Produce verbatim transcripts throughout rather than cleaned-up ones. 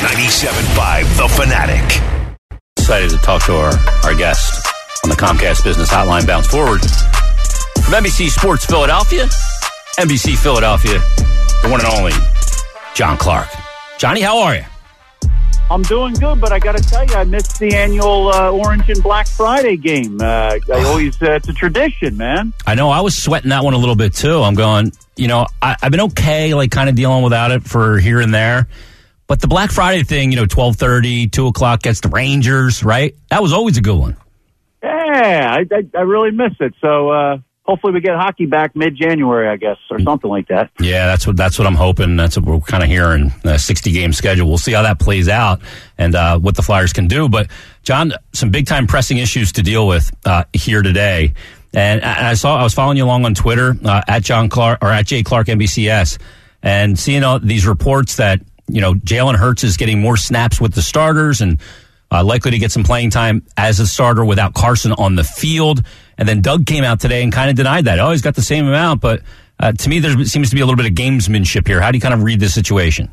ninety-seven point five The Fanatic. Excited to talk to our, our guest on the Comcast Business Hotline. Bounce forward from N B C Sports Philadelphia, N B C Philadelphia, the one and only John Clark. Johnny, how are you? I'm doing good, but I got to tell you, I missed the annual uh, Orange and Black Friday game. Uh, I always, uh, it's a tradition, man. I know. I was sweating that one a little bit too. I'm going, you know, I, I've been okay, like kind of dealing without it for here and there. But the Black Friday thing, you know, twelve thirty, two o'clock gets the Rangers, right? That was always a good one. Yeah, I, I, I really miss it. So uh, hopefully we get hockey back mid-January, I guess, or something like that. Yeah, that's what that's what I'm hoping. That's what we're kind of hearing. A sixty-game schedule. We'll see how that plays out and uh, what the Flyers can do. But, John, some big-time pressing issues to deal with uh, here today. And I saw I was following you along on Twitter uh, at John Clark or at J Clark N B C S, and seeing all these reports that you know Jalen Hurts is getting more snaps with the starters and uh, likely to get some playing time as a starter without Carson on the field. And then Doug came out today and kind of denied that. Oh, he's got the same amount, but uh, to me there seems to be a little bit of gamesmanship here. How do you kind of read this situation?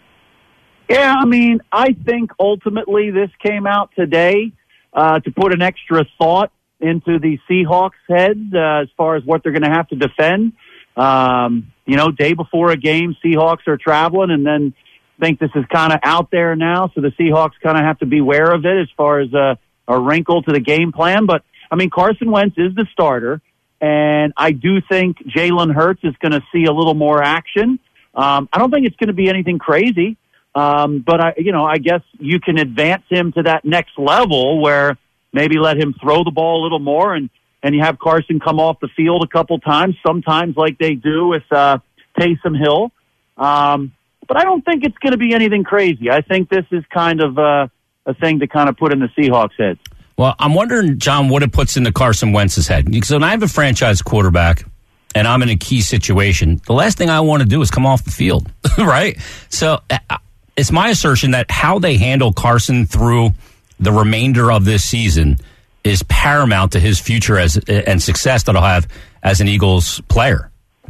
Yeah, I mean, I think ultimately this came out today uh, to put an extra thought into the Seahawks' heads uh, as far as what they're going to have to defend. Um, you know, day before a game, Seahawks are traveling, and then think this is kind of out there now, so the Seahawks kind of have to be aware of it as far as a, a wrinkle to the game plan. But, I mean, Carson Wentz is the starter, and I do think Jalen Hurts is going to see a little more action. Um, I don't think it's going to be anything crazy, um, but, I, you know, I guess you can advance him to that next level where maybe let him throw the ball a little more, and, and you have Carson come off the field a couple times, sometimes like they do with uh, Taysom Hill. Um, but I don't think it's going to be anything crazy. I think this is kind of uh, a thing to kind of put in the Seahawks' heads. Well, I'm wondering, John, what it puts into Carson Wentz's head. Because when I have a franchise quarterback and I'm in a key situation, the last thing I want to do is come off the field, right? So uh, it's my assertion that how they handle Carson through the remainder of this season is paramount to his future as and success that he'll have as an Eagles player.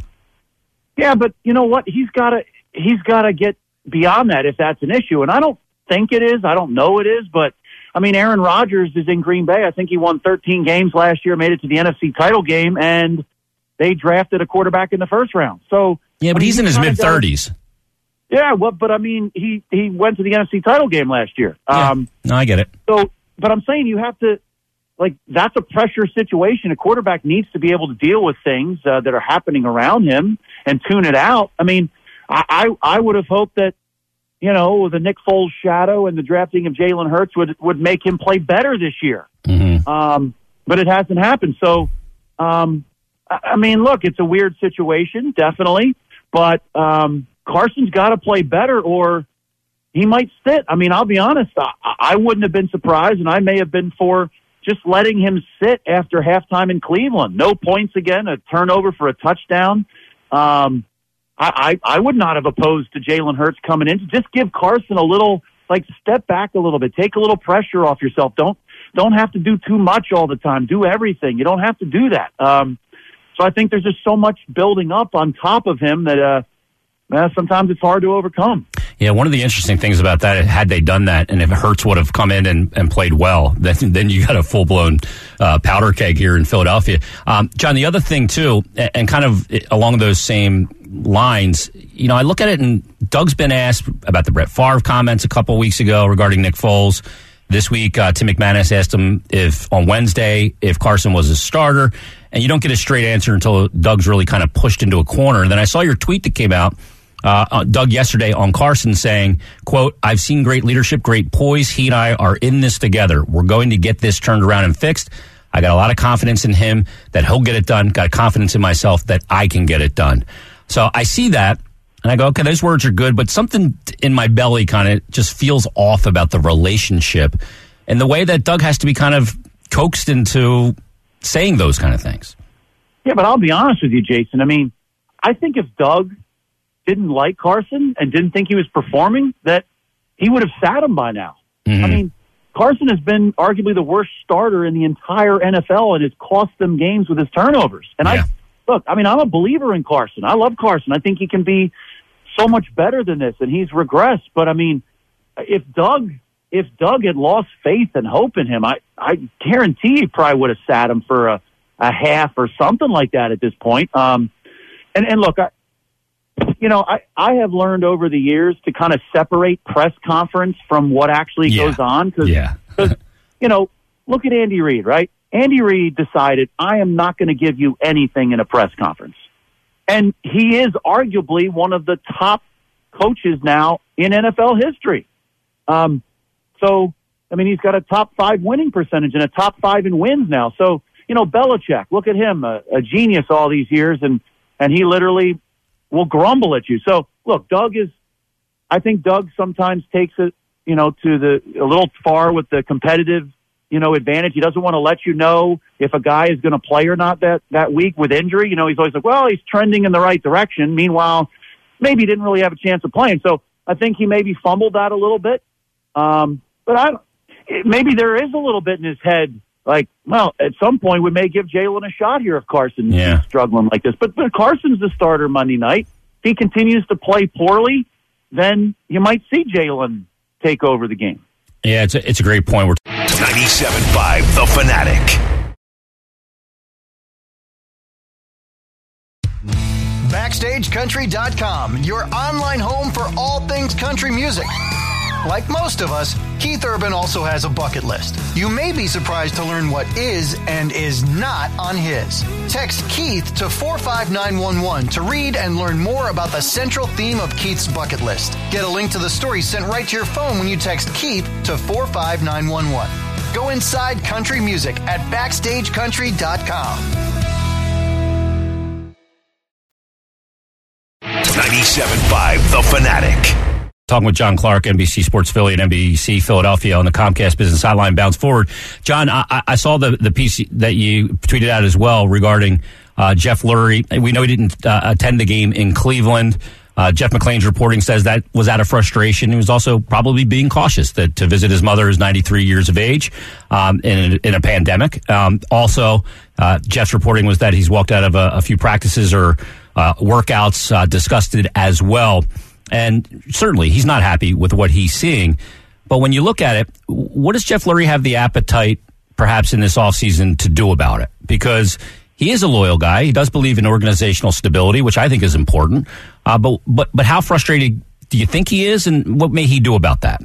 Yeah, but you know what? He's got to he's got to get beyond that if that's an issue. And I don't think it is. I don't know it is. But, I mean, Aaron Rodgers is in Green Bay. I think he won thirteen games last year, made it to the N F C title game, and they drafted a quarterback in the first round. So Yeah, but I mean, he's in his mid-thirties. Yeah, well, but I mean, he, he went to the N F C title game last year. Yeah. Um, no, I get it. So, but I'm saying you have to, like, that's a pressure situation. A quarterback needs to be able to deal with things uh, that are happening around him and tune it out. I mean, I, I, I would have hoped that, you know, the Nick Foles shadow and the drafting of Jalen Hurts would, would make him play better this year. Mm-hmm. Um, but it hasn't happened. So, um, I, I mean, look, it's a weird situation, definitely. But, um, Carson's got to play better or he might sit. I mean, I'll be honest. I, I wouldn't have been surprised, and I may have been for just letting him sit after halftime in Cleveland. No points again, a turnover for a touchdown. Um, I, I, I would not have opposed to Jalen Hurts coming in. Just give Carson a little, like, step back a little bit. Take a little pressure off yourself. Don't don't have to do too much all the time. Do everything. You don't have to do that. Um, so I think there's just so much building up on top of him that uh, – Uh, sometimes it's hard to overcome. Yeah, one of the interesting things about that, had they done that, and if Hurts would have come in and, and played well, then, then you got a full-blown uh, powder keg here in Philadelphia. Um, John, the other thing, too, and, and kind of along those same lines, you know, I look at it, and Doug's been asked about the Brett Favre comments a couple weeks ago regarding Nick Foles. This week, uh, Tim McManus asked him if on Wednesday if Carson was a starter, and you don't get a straight answer until Doug's really kind of pushed into a corner. And then I saw your tweet that came out, Uh, Doug yesterday on Carson saying, quote, "I've seen great leadership, great poise. He and I are in this together. We're going to get this turned around and fixed. I got a lot of confidence in him that he'll get it done. Got confidence in myself that I can get it done." So I see that and I go, okay, those words are good, but something in my belly kind of just feels off about the relationship and the way that Doug has to be kind of coaxed into saying those kind of things. Yeah, but I'll be honest with you, Jason. I mean, I think if Doug didn't like Carson and didn't think he was performing, that he would have sat him by now. Mm-hmm. I mean, Carson has been arguably the worst starter in the entire N F L and has cost them games with his turnovers. And yeah. I look, I mean, I'm a believer in Carson. I love Carson. I think he can be so much better than this, and he's regressed. But, I mean, if Doug if Doug had lost faith and hope in him, I, I guarantee he probably would have sat him for a, a half or something like that at this point. Um, and, and look, I, you know, I, I have learned over the years to kind of separate press conference from what actually yeah. goes on. Cause, yeah. cause, you know, look at Andy Reid, right? Andy Reid decided, I am not going to give you anything in a press conference. And he is arguably one of the top coaches now in N F L history. Um, so, I mean, he's got a top five winning percentage and a top five in wins now. So, you know, Belichick, look at him, a, a genius all these years, and, and he literally will grumble at you. So, look, Doug is, I think Doug sometimes takes it, you know, to the, a little far with the competitive, you know, advantage. He doesn't want to let you know if a guy is going to play or not that, that week with injury. You know, he's always like, well, he's trending in the right direction. Meanwhile, maybe he didn't really have a chance of playing. So I think he maybe fumbled that a little bit. Um, but I, maybe there is a little bit in his head, like, well, at some point we may give Jalen a shot here if Carson yeah. is struggling like this. But, but Carson's the starter Monday night. If he continues to play poorly, then you might see Jalen take over the game. Yeah, it's a, it's a great point. We're ninety-seven point five The Fanatic. Backstage Country dot com, your online home for all things country music. Like most of us, Keith Urban also has a bucket list. You may be surprised to learn what is and is not on his. Text Keith to four five nine one one to read and learn more about the central theme of Keith's bucket list. Get a link to the story sent right to your phone when you text Keith to four five nine one one. Go inside country music at Backstage Country dot com. ninety-seven point five The Fanatic. Talking with John Clark, N B C Sports Philly and N B C Philadelphia on the Comcast Business Hotline. Bounce forward. John, I, I saw the, the piece that you tweeted out as well regarding uh, Jeff Lurie. We know he didn't uh, attend the game in Cleveland. Uh, Jeff McLean's reporting says that was out of frustration. He was also probably being cautious that to visit his mother, who's ninety-three years of age, um, in, a, in a pandemic. Um, also, uh, Jeff's reporting was that he's walked out of a, a few practices or uh, workouts uh, disgusted as well. And certainly he's not happy with what he's seeing. But when you look at it, what does Jeff Lurie have the appetite perhaps in this offseason to do about it? Because he is a loyal guy. He does believe in organizational stability, which I think is important. Uh, but, but, but how frustrated do you think he is, and what may he do about that?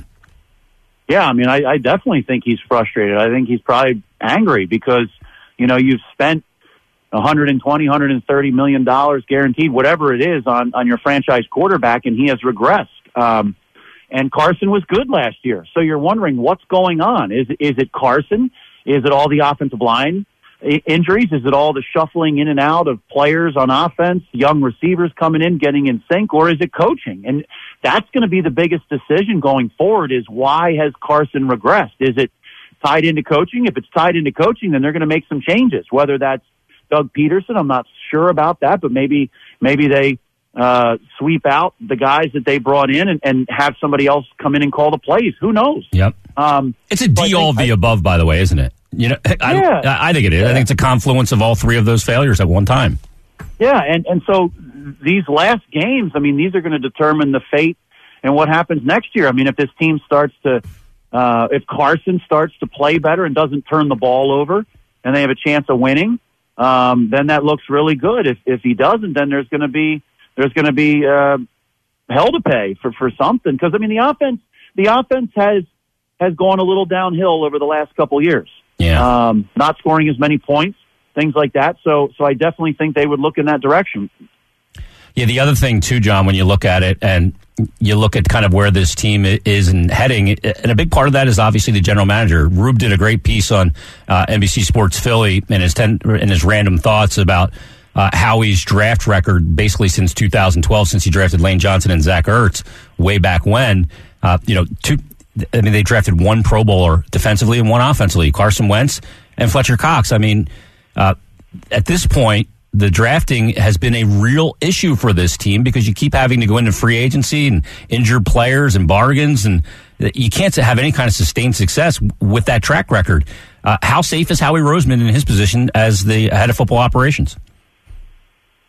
Yeah, I mean, I, I definitely think he's frustrated. I think he's probably angry because, you know, you've spent one hundred twenty, one hundred thirty million dollars guaranteed, whatever it is, on, on your franchise quarterback, and he has regressed. Um, and Carson was good last year. So you're wondering what's going on. Is, is it Carson? Is it all the offensive line injuries? Is it all the shuffling in and out of players on offense, young receivers coming in, getting in sync, or is it coaching? And that's going to be the biggest decision going forward, is why has Carson regressed? Is it tied into coaching? If it's tied into coaching, then they're going to make some changes, whether that's Doug Peterson. I'm not sure about that, but maybe maybe they uh, sweep out the guys that they brought in and, and have somebody else come in and call the plays. Who knows? Yep. Um, it's a D all of the I, above, by the way, isn't it? You know, I, yeah. I think it is. Yeah. I think it's a confluence of all three of those failures at one time. Yeah, and, and so these last games, I mean, these are going to determine the fate and what happens next year. I mean, if this team starts to, uh, if Carson starts to play better and doesn't turn the ball over and they have a chance of winning, Um, then that looks really good. If if he doesn't, then there's going to be there's going to be uh, hell to pay for, for something. Because I mean, the offense the offense has has gone a little downhill over the last couple of years. Yeah, um, not scoring as many points, things like that. So so I definitely think they would look in that direction. Yeah, the other thing too, John, when you look at it and you look at kind of where this team is and heading, and a big part of that is obviously the general manager. Rube did a great piece on uh, N B C Sports Philly and his ten, and his random thoughts about uh, Howie's draft record, basically since two thousand twelve, since he drafted Lane Johnson and Zach Ertz way back when. Uh, you know, two. I mean, they drafted one Pro Bowler defensively and one offensively, Carson Wentz and Fletcher Cox. I mean, uh, at this point, the drafting has been a real issue for this team because you keep having to go into free agency and injured players and bargains, and you can't have any kind of sustained success with that track record. Uh, how safe is Howie Roseman in his position as the head of football operations?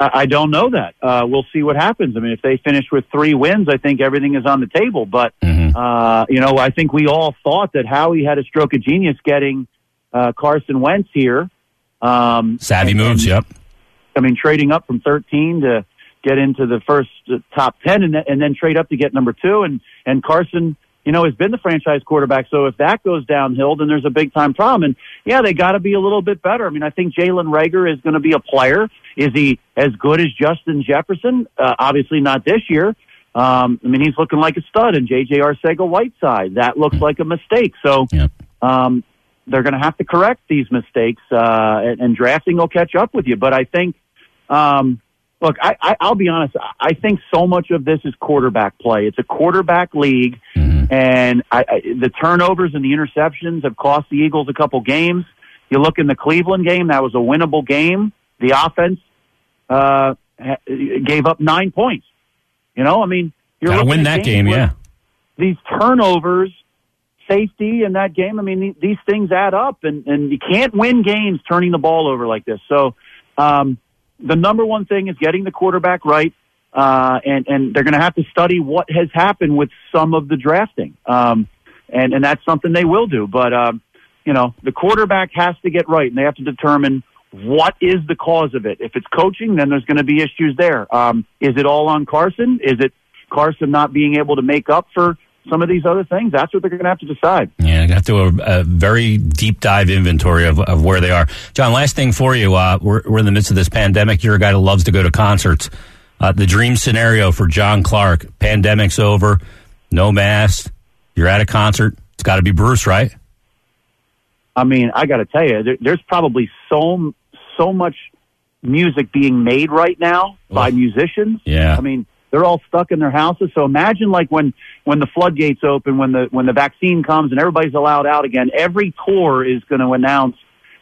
I don't know that. Uh, we'll see what happens. I mean, if they finish with three wins, I think everything is on the table. But, mm-hmm. uh, you know, I think we all thought that Howie had a stroke of genius getting uh, Carson Wentz here. Um, Savvy and, moves, and, yep. I mean, trading up from thirteen to get into the first uh, top ten and, th- and then trade up to get number two. And, and Carson, you know, has been the franchise quarterback. So if that goes downhill, then there's a big-time problem. And, yeah, they got to be a little bit better. I mean, I think Jalen Reagor is going to be a player. Is he as good as Justin Jefferson? Uh, obviously not this year. Um, I mean, he's looking like a stud. And J J Arcega-Whiteside, that looks like a mistake. So yep. um, they're going to have to correct these mistakes, uh, and, and drafting will catch up with you. But I think, um, look, I, I, I'll be honest, I think so much of this is quarterback play. It's a quarterback league, mm-hmm. and I, I, the turnovers and the interceptions have cost the Eagles a couple games. You look in the Cleveland game, that was a winnable game. The offense uh, gave up nine points. You know, I mean, you're gotta win that game, yeah. These turnovers, safety in that game, I mean, these things add up, and, and you can't win games turning the ball over like this. So um, the number one thing is getting the quarterback right, uh, and, and they're going to have to study what has happened with some of the drafting, um, and, and that's something they will do. But, um, you know, the quarterback has to get right, and they have to determine what is the cause of it. If it's coaching, then there's going to be issues there. Um, is it all on Carson? Is it Carson not being able to make up for some of these other things? That's what they're going to have to decide. Yeah, got to do a, a very deep dive inventory of, of where they are. John, last thing for you. Uh, we're, we're in the midst of this pandemic. You're a guy that loves to go to concerts. Uh, the dream scenario for John Clark, pandemic's over, no mask, you're at a concert. It's got to be Bruce, right? I mean, I got to tell you, there, there's probably so so much music being made right now by Ugh. musicians. Yeah. I mean, they're all stuck in their houses. So imagine like when, when the floodgates open, when the when the vaccine comes and everybody's allowed out again, every tour is going to announce,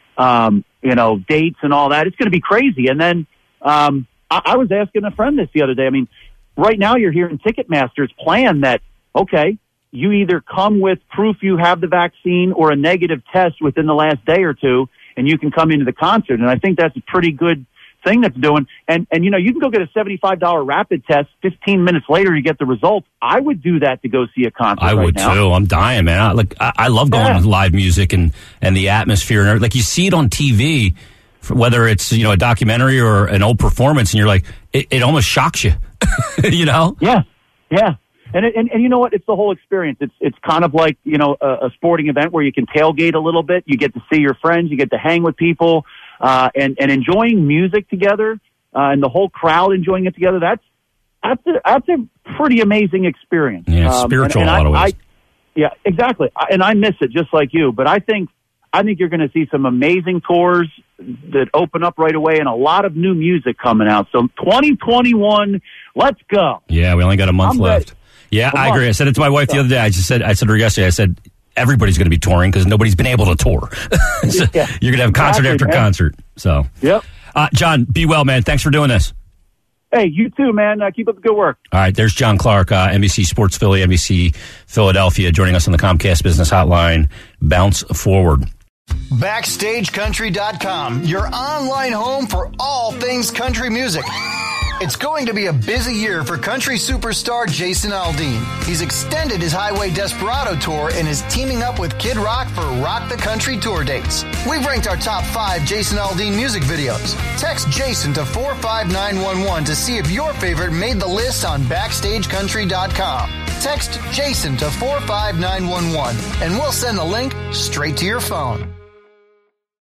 um, you know, dates and all that. It's going to be crazy. And then um, I, I was asking a friend this the other day. I mean, right now you're hearing Ticketmaster's plan that, okay, you either come with proof you have the vaccine or a negative test within the last day or two, and you can come into the concert. And I think that's a pretty good thing that's doing. And, and you know, you can go get a seventy-five dollars rapid test. fifteen minutes later, you get the results. I would do that to go see a concert I right would, now. too. I'm dying, man. I, like, I, I love going Yeah. to live music and, and the atmosphere. And everything. Like, you see it on T V, whether it's, you know, a documentary or an old performance, and you're like, it, it almost shocks you, you know? Yeah, yeah. And, it, and and you know what? It's the whole experience. It's it's kind of like, you know, a, a sporting event where you can tailgate a little bit. You get to see your friends. You get to hang with people, uh, and and enjoying music together, uh, and the whole crowd enjoying it together. That's that's a, that's a pretty amazing experience. Yeah, um, spiritual and, and in a lot of I, ways. I, yeah, exactly. I, and I miss it just like you. But I think I think you're going to see some amazing tours that open up right away, and a lot of new music coming out. So twenty twenty-one, let's go. Yeah, we only got a month I'm left. ready. Yeah, A I month. agree. I said it to my wife the other day. I just said, I said to her yesterday, I said, everybody's going to be touring because nobody's been able to tour. So Yeah, you're going to have concert exactly, after man. concert. So, Yep. uh, John, be well, man. Thanks for doing this. Hey, you too, man. Uh, keep up the good work. All right, there's John Clark, uh, N B C Sports Philly, N B C Philadelphia, joining us on the Comcast Business Hotline. Bounce forward. Backstage Country dot com, your online home for all things country music. It's going to be a busy year for country superstar Jason Aldean. He's extended his Highway Desperado tour and is teaming up with Kid Rock for Rock the Country tour dates. We've ranked our top five Jason Aldean music videos. Text Jason to four five nine one one to see if your favorite made the list on Backstage Country dot com. Text Jason to four five nine one one and we'll send the link straight to your phone.